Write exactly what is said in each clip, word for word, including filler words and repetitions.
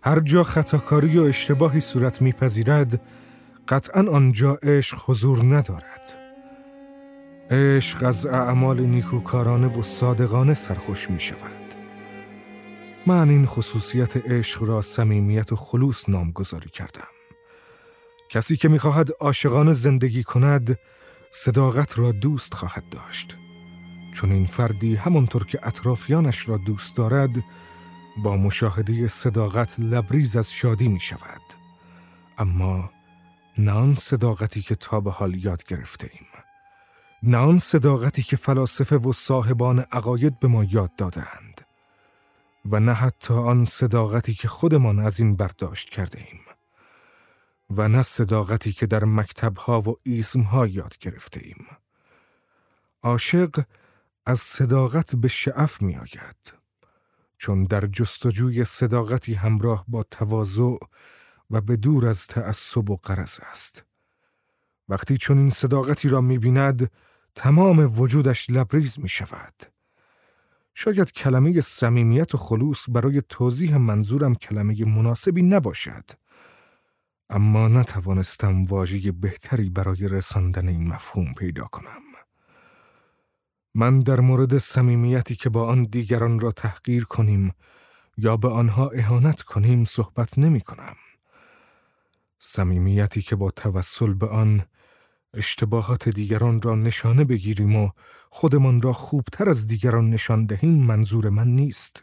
هر جا خطاکاری و اشتباهی صورت میپذیرد، قطعاً آنجا عشق حضور ندارد. عشق از اعمال نیکوکارانه و صادقانه سرخوش می شود. من این خصوصیت عشق را صمیمیت و خلوص نامگذاری کردم. کسی که می خواهد عاشقانه زندگی کند، صداقت را دوست خواهد داشت. چون این فردی همانطور که اطرافیانش را دوست دارد، با مشاهده صداقت لبریز از شادی می شود. اما نه آن صداقتی که تا به حال یاد گرفته ایم. نه آن صداقتی که فلاسفه و صاحبان عقاید به ما یاد دادند. و نه حتی آن صداقتی که خودمان از این برداشت کرده ایم. و نه صداقتی که در مکتبها و ایزمها یاد گرفته ایم. عاشق از صداقت به شعف می آید. چون در جستجوی صداقتی همراه با تواضع و به دور از تعصب و غرض است. وقتی چون این صداقتی را می بیند، تمام وجودش لبریز می شود. شاید کلمه صمیمیت و خلوص برای توضیح منظورم کلمه مناسبی نباشد. اما نتوانستم واژه بهتری برای رساندن این مفهوم پیدا کنم. من در مورد صمیمیتی که با آن دیگران را تحقیر کنیم یا به آنها اهانت کنیم صحبت نمی کنم. صمیمیتی که با توسل به آن اشتباهات دیگران را نشانه بگیریم و خودمان را خوبتر از دیگران نشان دهیم منظور من نیست.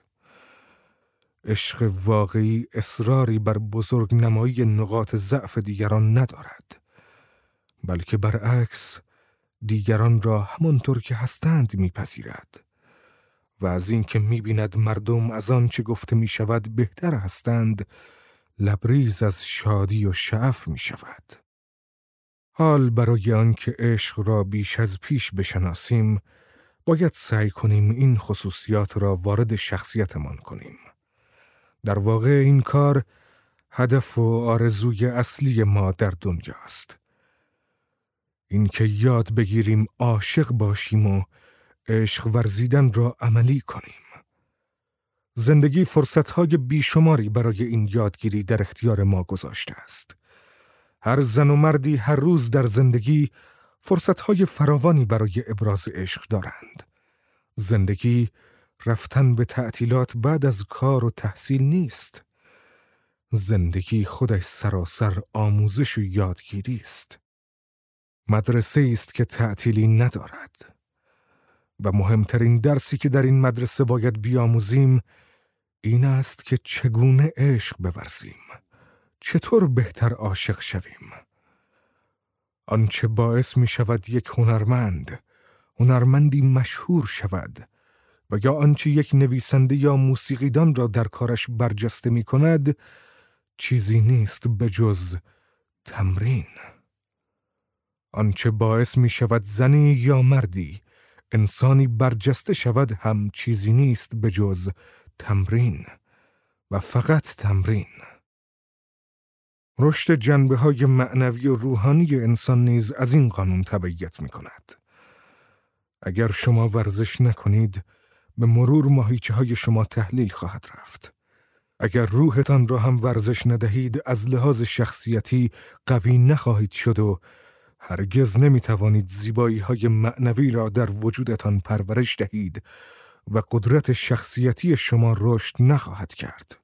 عشق واقعی اصراری بر بزرگ نمایی نقاط ضعف دیگران ندارد، بلکه برعکس دیگران را همانطور که هستند میپذیرد و از این که میبیند مردم از آن چه گفته میشود بهتر هستند، لبریز از شادی و شعف میشود. حال برای آن که عشق را بیش از پیش بشناسیم، باید سعی کنیم این خصوصیات را وارد شخصیتمان کنیم. در واقع این کار هدف و آرزوی اصلی ما در دنیاست. این که یاد بگیریم عاشق باشیم و عشق ورزیدن را عملی کنیم. زندگی فرصتهای بیشماری برای این یادگیری در اختیار ما گذاشته است. هر زن و مردی هر روز در زندگی فرصتهای فراوانی برای ابراز عشق دارند. زندگی رفتن به تعطیلات بعد از کار و تحصیل نیست. زندگی خودش سراسر آموزش و یادگیری است. مدرسه است که تعطیلی ندارد. و مهمترین درسی که در این مدرسه باید بیاموزیم این است که چگونه عشق بورزیم. چطور بهتر عاشق شویم؟ آنچه باعث می شود یک هنرمند، هنرمندی مشهور شود و یا آنچه یک نویسنده یا موسیقیدان را در کارش برجسته می کند، چیزی نیست به جز تمرین. آنچه باعث می شود زنی یا مردی، انسانی برجسته شود هم چیزی نیست به جز تمرین و فقط تمرین. رشد جنبه‌های معنوی و روحانی انسان نیز از این قانون تبعیت می کند. اگر شما ورزش نکنید، به مرور ماهیچه‌های شما تحلیل خواهد رفت. اگر روحتان را هم ورزش ندهید، از لحاظ شخصیتی قوی نخواهید شد و هرگز نمی توانید زیبایی های معنوی را در وجودتان پرورش دهید و قدرت شخصیتی شما رشد نخواهد کرد.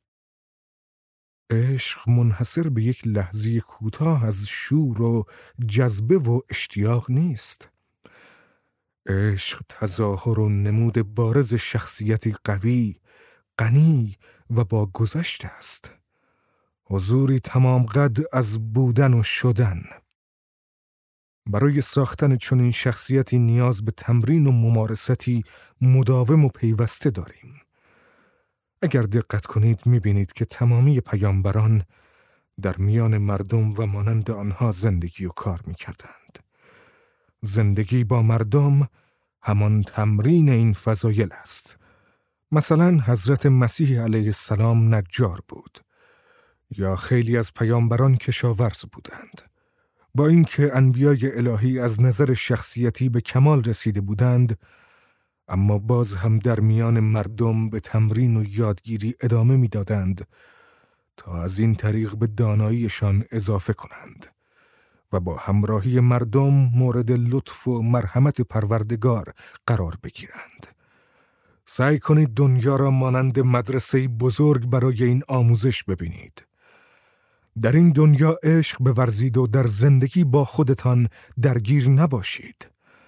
عشق منحصر به یک لحظه کوتاه از شور و جذبه و اشتیاق نیست. عشق تظاهر و نمود بارز شخصیتی قوی، غنی و با گذشته است. حضوری تمام قد از بودن و شدن. برای ساختن چنین شخصیتی نیاز به تمرین و ممارستی مداوم و پیوسته داریم. اگر دقت کنید می‌بینید که تمامی پیامبران در میان مردم و مانند آنها زندگی و کار می‌کردند. زندگی با مردم همان تمرین این فضایل است. مثلا حضرت مسیح علیه السلام نجار بود یا خیلی از پیامبران کشاورز بودند. با اینکه انبیای الهی از نظر شخصیتی به کمال رسیده بودند، اما باز هم در میان مردم به تمرین و یادگیری ادامه می‌دادند تا از این طریق به داناییشان اضافه کنند و با همراهی مردم مورد لطف و مرحمت پروردگار قرار بگیرند. سعی کنید دنیا را مانند مدرسه بزرگ برای این آموزش ببینید. در این دنیا عشق بورزید و در زندگی با خودتان درگیر نباشید.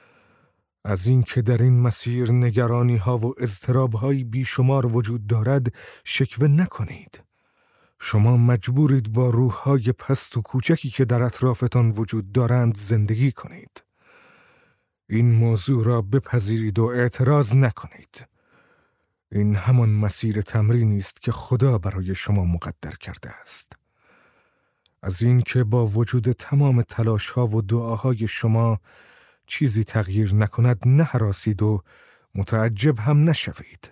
از این که در این مسیر نگرانی ها و اضطراب های بیشمار وجود دارد شکوه نکنید. شما مجبورید با روح های پست و کوچکی که در اطرافتان وجود دارند زندگی کنید. این موضوع را بپذیرید و اعتراض نکنید. این همان مسیر تمرینی است که خدا برای شما مقدر کرده است. از این که با وجود تمام تلاش ها و دعاهای شما چیزی تغییر نکند نهراسید و متعجب هم نشوید.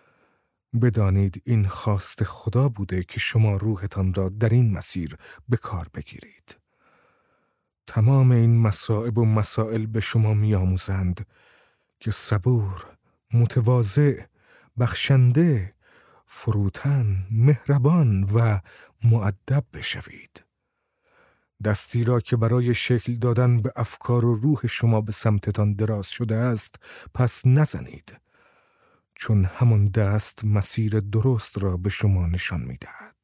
بدانید این خواست خدا بوده که شما روحتان را در این مسیر به کار بگیرید. تمام این مصائب و مسائل به شما می‌آموزند که صبور، متواضع، بخشنده، فروتن، مهربان و مؤدب بشوید. دستی را که برای شکل دادن به افکار و روح شما به سمتتان دراز شده است پس نزنید، چون همان دست مسیر درست را به شما نشان می دهد.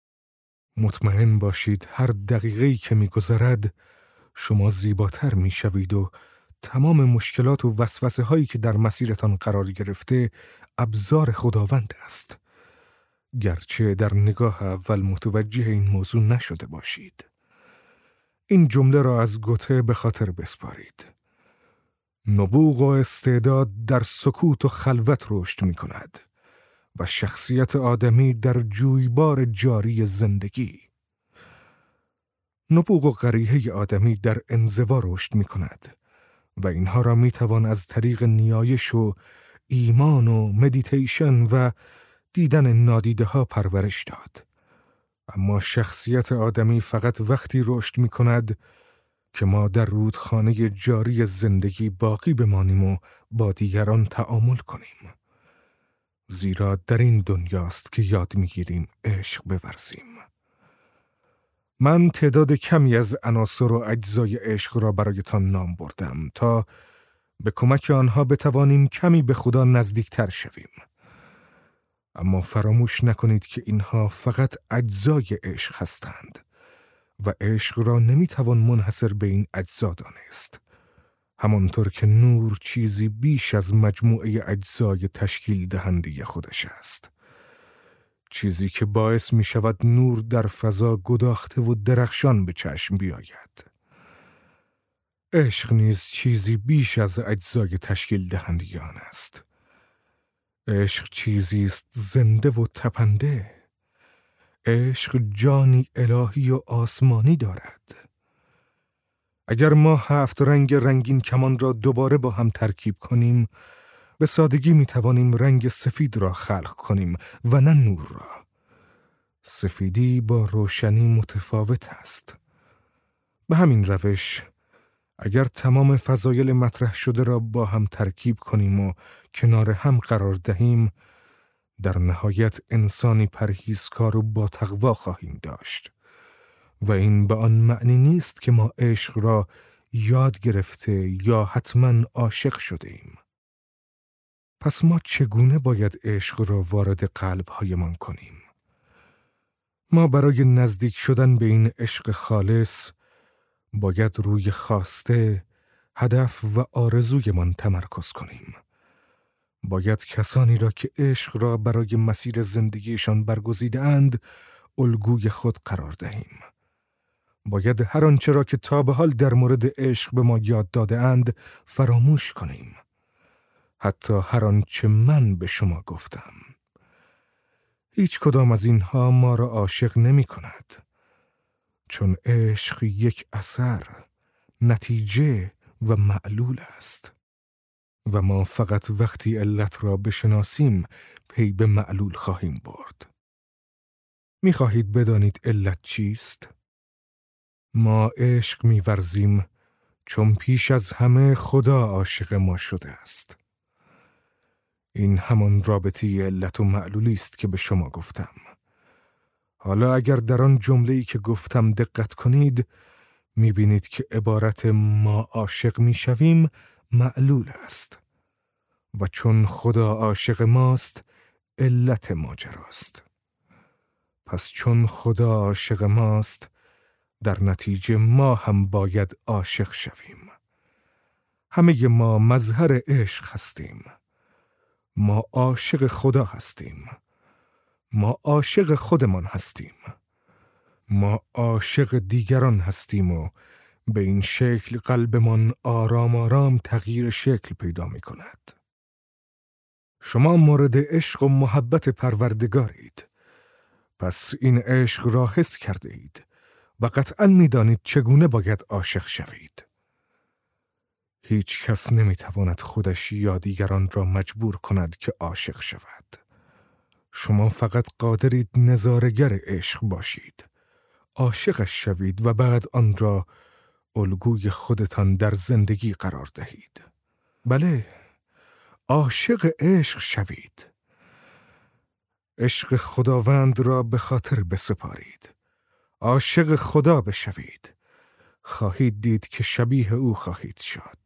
مطمئن باشید هر دقیقه‌ای که می گذرد شما زیباتر می شوید و تمام مشکلات و وسوسه هایی که در مسیرتان قرار گرفته ابزار خداوند است، گرچه در نگاه اول متوجه این موضوع نشده باشید. این جمله را از گوته به خاطر بسپارید. نبوغ و استعداد در سکوت و خلوت رشد می کند و شخصیت آدمی در جویبار جاری زندگی. نبوغ و غریحه آدمی در انزوا رشد می کند و اینها را می توان از طریق نیایش و ایمان و مدیتیشن و دیدن نادیده ها پرورش داد. اما شخصیت آدمی فقط وقتی رشد می کند که ما در رودخانه جاری زندگی باقی بمانیم و با دیگران تعامل کنیم. زیرا در این دنیاست که یاد میگیریم عشق بورزیم. من تعداد کمی از عناصر و اجزای عشق را برایتان نام بردم تا به کمک آنها بتوانیم کمی به خدا نزدیکتر شویم. اما فراموش نکنید که اینها فقط اجزای عشق هستند و عشق را نمیتوان منحصر به این اجزا دانست. همانطور که نور چیزی بیش از مجموعه اجزای تشکیل دهنده خودش است. چیزی که باعث می شود نور در فضا گداخته و درخشان به چشم بیاید. عشق نیز چیزی بیش از اجزای تشکیل دهنده آن است. عشق چیزی است زنده و تپنده. عشق جانی الهی و آسمانی دارد. اگر ما هفت رنگ رنگین کمان را دوباره با هم ترکیب کنیم، به سادگی می توانیم رنگ سفید را خلق کنیم و نه نور را. سفیدی با روشنی متفاوت است. به همین روش، اگر تمام فضایل مطرح شده را با هم ترکیب کنیم و کنار هم قرار دهیم، در نهایت انسانی پرهیزکار و با تقوا خواهیم داشت. و این به آن معنی نیست که ما عشق را یاد گرفته یا حتما عاشق شده ایم. پس ما چگونه باید عشق را وارد قلب‌هایمان کنیم؟ ما برای نزدیک شدن به این عشق خالص باید روی خواسته، هدف و آرزویمان تمرکز کنیم. باید کسانی را که عشق را برای مسیر زندگیشان برگزیده‌اند الگوی خود قرار دهیم. باید هر آنچه را که تا به حال در مورد عشق به ما یاد داده اند فراموش کنیم. حتی هر آنچه من به شما گفتم. هیچ کدام از اینها ما را عاشق نمی کند. چون عشق یک اثر، نتیجه و معلول است. و ما فقط وقتی علت را بشناسیم پی به معلول خواهیم برد. می خواهید بدانید علت چیست؟ ما عشق می ورزیم چون پیش از همه خدا عاشق ما شده است. این همان رابطه علت و معلولی است که به شما گفتم. حالا اگر در آن جمله‌ای که گفتم دقت کنید، می‌بینید که عبارت ما عاشق می‌شویم معلول است و چون خدا عاشق ماست علت ماجراست. پس چون خدا عاشق ماست در نتیجه ما هم باید عاشق شویم. همه ما مظهر عشق هستیم. ما عاشق خدا هستیم. ما عاشق خودمان هستیم. ما عاشق دیگران هستیم و به این شکل قلبمان آرام آرام تغییر شکل پیدا می کند. شما مورد عشق و محبت پروردگارید. پس این عشق را حس کرده اید و قطعاً می دانید چگونه باید عاشق شوید. هیچ کس نمی تواند خودش یا دیگران را مجبور کند که عاشق شود. شما فقط قادرید نظاره‌گر عشق باشید. عاشقش شوید و بعد آن را الگوی خودتان در زندگی قرار دهید. بله، عاشق عشق شوید. عشق خداوند را به خاطر بسپارید. عاشق خدا بشوید. خواهید دید که شبیه او خواهید شد.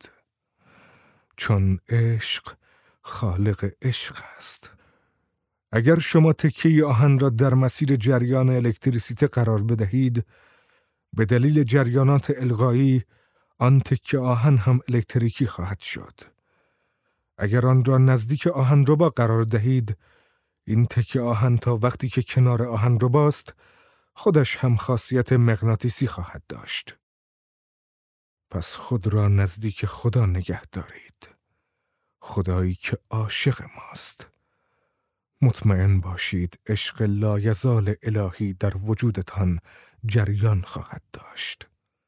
چون عشق خالق عشق است. اگر شما تکه آهن را در مسیر جریان الکتریسیته قرار بدهید، به دلیل جریانات القایی آن تکه آهن هم الکتریکی خواهد شد. اگر آن را نزدیک آهنربا قرار دهید، این تکه آهن تا وقتی که کنار آهنرباست خودش هم خاصیت مغناطیسی خواهد داشت. پس خود را نزدیک خدا نگه دارید. خدایی که عاشق ماست. مطمئن باشید عشق لایزال الهی در وجودتان جریان خواهد داشت.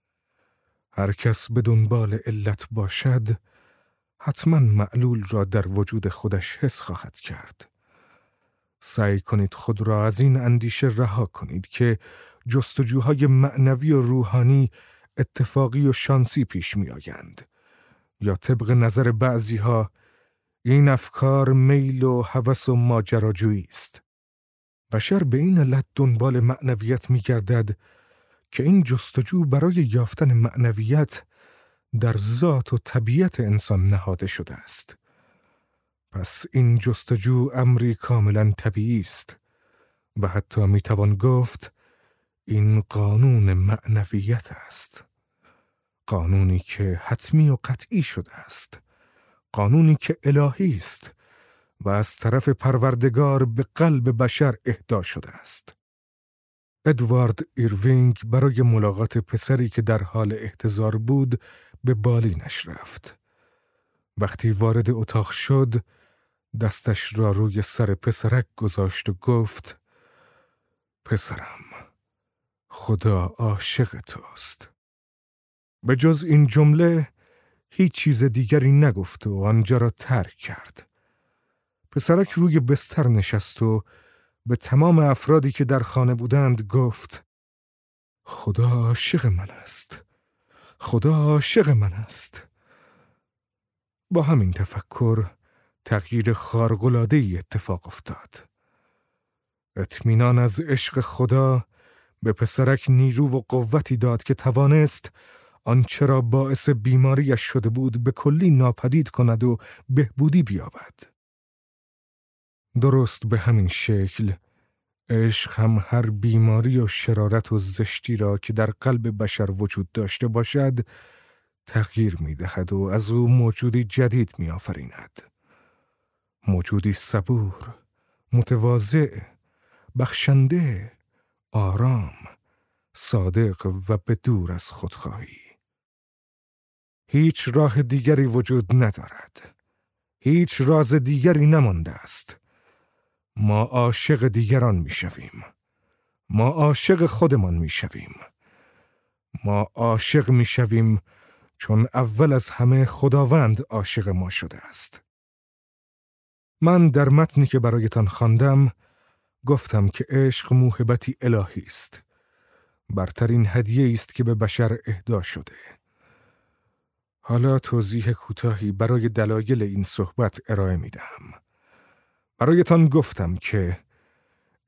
هر کس به دنبال علت باشد، حتما معلول را در وجود خودش حس خواهد کرد. سعی کنید خود را از این اندیشه رها کنید که جستجوهای معنوی و روحانی اتفاقی و شانسی پیش می آیند. یا طبق نظر بعضی ها این افکار میل و هوس و ماجراجویی است. بشر به این علت دنبال معنویت می گردد که این جستجو برای یافتن معنویت در ذات و طبیعت انسان نهاده شده است. پس این جستجو امری کاملا طبیعی است و حتی می توان گفت این قانون معنویت است. قانونی که حتمی و قطعی شده است. قانونی که الهی است و از طرف پروردگار به قلب بشر اهدا شده است. ادوارد ایروینگ برای ملاقات پسری که در حال احتضار بود به بالینش رفت. وقتی وارد اتاق شد، دستش را روی سر پسرک گذاشت و گفت: پسرم، خدا عاشق توست. به جز این جمله هیچ چیز دیگری نگفت و آنجا را ترک کرد. پسرک روی بستر نشست و به تمام افرادی که در خانه بودند گفت: خدا عاشق من است. خدا عاشق من است. با همین تفکر تغییر خارق‌العاده‌ای اتفاق افتاد. اطمینان از عشق خدا به پسرک نیرو و قوتی داد که توانست آنچه را باعث بیماریش شده بود به کلی ناپدید کند و بهبودی بیابد. درست به همین شکل عشق هم هر بیماری و شرارت و زشتی را که در قلب بشر وجود داشته باشد تغییر می دهد و از او موجودی جدید می آفریند. موجودی صبور، متواضع، بخشنده، آرام، صادق و به دور از خودخواهی. هیچ راه دیگری وجود ندارد. هیچ راز دیگری نمانده است. ما عاشق دیگران می شویم. ما عاشق خودمان می شویم. ما عاشق می شویم چون اول از همه خداوند عاشق ما شده است. من در متنی که برایتان خواندم گفتم که عشق موهبتی الهی است. برترین هدیه است که به بشر اهدا شده. حالا توضیح کوتاهی برای دلایل این صحبت ارائه می دهم. برایتان گفتم که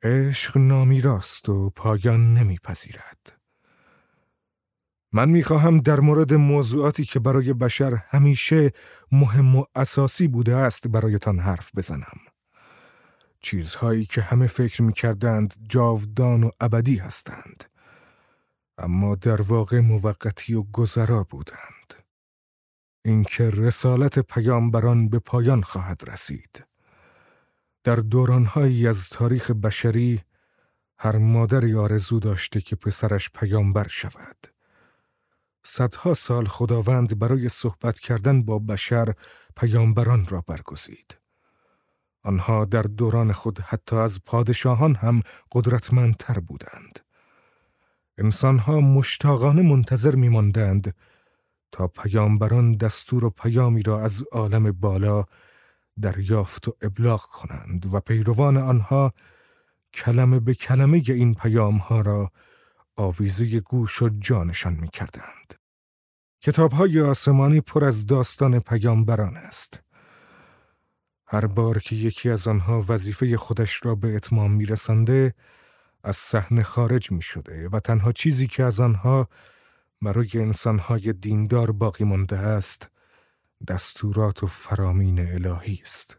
عشق نامیراست و پایان نمیپذیرد. من میخواهم در مورد موضوعاتی که برای بشر همیشه مهم و اساسی بوده است برایتان حرف بزنم. چیزهایی که همه فکر میکردند جاودان و ابدی هستند، اما در واقع موقتی و گذرا بودند. اینکه رسالت پیامبران به پایان خواهد رسید. در دورانهایی از تاریخ بشری هر مادری آرزو داشته که پسرش پیامبر شود. صدها سال خداوند برای صحبت کردن با بشر پیامبران را برگزید. آنها در دوران خود حتی از پادشاهان هم قدرتمندتر بودند. انسانها مشتاقانه منتظر می‌ماندند تا پیامبران دستور و پیامی را از عالم بالا دریافت و ابلاغ کنند و پیروان آنها کلمه به کلمه این پیامها را آویزه گوش و جانشان می کردند. کتاب‌های آسمانی پر از داستان پیامبران است. هر بار که یکی از آنها وظیفه خودش را به اتمام می رسنده، از صحنه خارج می شده و تنها چیزی که از آنها برای انسانهای دیندار باقی مانده است، دستورات و فرامین الهی است.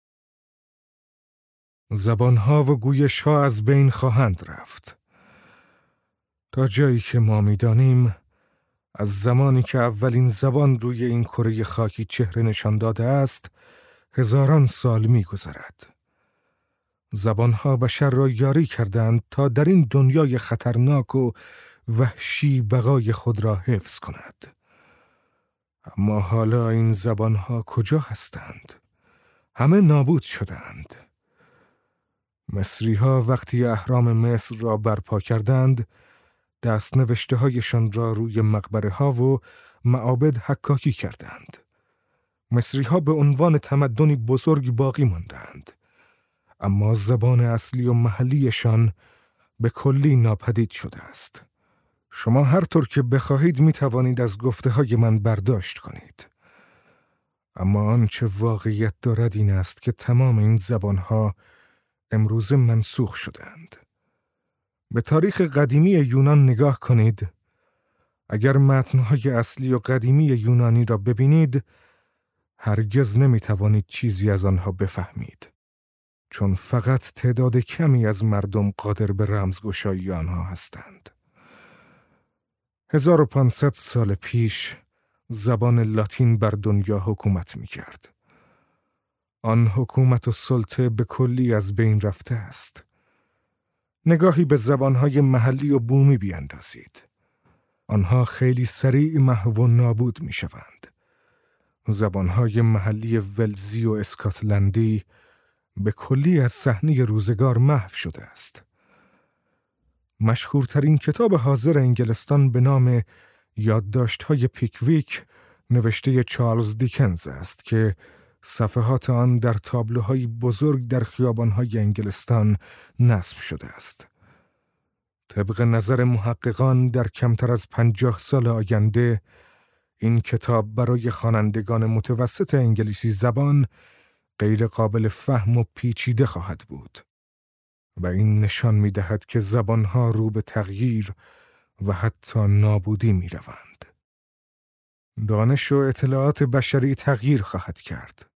زبانها و گویشها از بین خواهند رفت. تا جایی که ما می‌دانیم، از زمانی که اولین زبان روی این کره خاکی چهره نشان داده است، هزاران سال می‌گذرد. زبانها بشر را یاری کردند تا در این دنیای خطرناک و وحشی بقای خود را حفظ کند. اما حالا این زبانها کجا هستند؟ همه نابود شدند. مصری‌ها وقتی اهرام مصر را برپا کردند، دست نوشته هایشان را روی مقبره ها و معابد حکاکی کردند. مصری‌ها به عنوان تمدنی بزرگ باقی ماندند، اما زبان اصلی و محلیشان به کلی ناپدید شده است. شما هر طور که بخواهید می توانید از گفته های من برداشت کنید. اما آنچه واقعیت دارد این است که تمام این زبانها امروز منسوخ شدند. به تاریخ قدیمی یونان نگاه کنید. اگر متنهای اصلی و قدیمی یونانی را ببینید، هرگز نمی توانید چیزی از آنها بفهمید. چون فقط تعداد کمی از مردم قادر به رمزگشایی آنها هستند. هزار و پانصد سال پیش زبان لاتین بر دنیا حکومت می کرد. آن حکومت و سلطه به کلی از بین رفته است. نگاهی به زبانهای محلی و بومی بیندازید. آنها خیلی سریع محو و نابود می شوند. زبانهای محلی ولزی و اسکاتلندی به کلی از صحنه روزگار محو شده است. مشهورترین کتاب حاضر انگلستان به نام یادداشت‌های پیکویک نوشته چارلز دیکنز است که صفحات آن در تابلوهای بزرگ در خیابان‌های انگلستان نصب شده است. طبق نظر محققان در کمتر از پنجاه سال آینده این کتاب برای خوانندگان متوسط انگلیسی زبان غیر قابل فهم و پیچیده خواهد بود و این نشان می دهد که زبانها رو به تغییر و حتی نابودی می روند. دانش و اطلاعات بشری تغییر خواهد کرد.